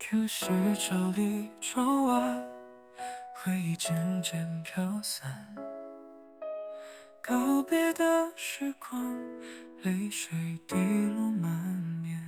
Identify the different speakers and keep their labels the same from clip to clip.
Speaker 1: 可是这里窗外，回忆渐渐飘散，告别的时光，泪水滴落满面。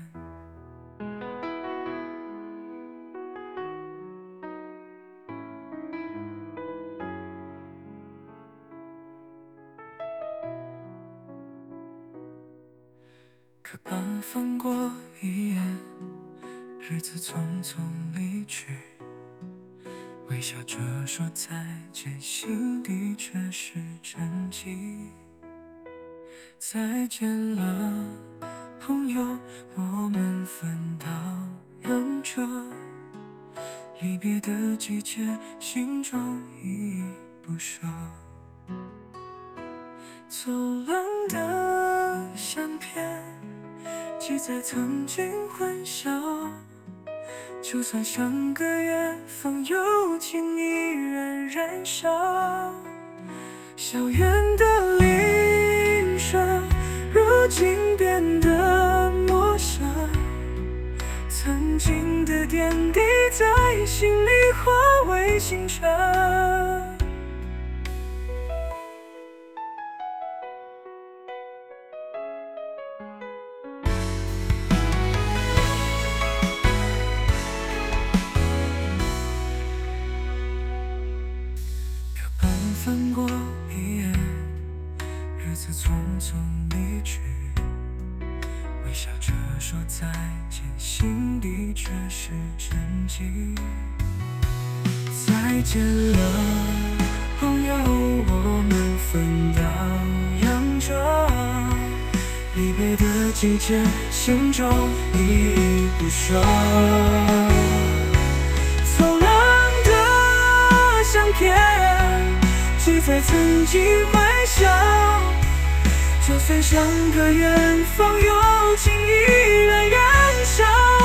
Speaker 1: 课本翻过一页，日子匆匆离去，微笑着说再见，心底却是沉寂。再见了，朋友，我们分道扬镳。离别的季节，心中依依不舍。走廊的相片，记载曾经欢笑。就算相隔远方，友情依然燃烧。校园的铃声，如今变得陌生。曾经的点滴，在心里化为星辰。翻过一页，日子匆匆离去，微笑着说再见，心底却是沉寂。再见了，朋友，我们分道扬镳。离别的季节，心中依依不舍。走廊的相片，记载曾经欢笑。就算相隔远方，友情依然燃烧。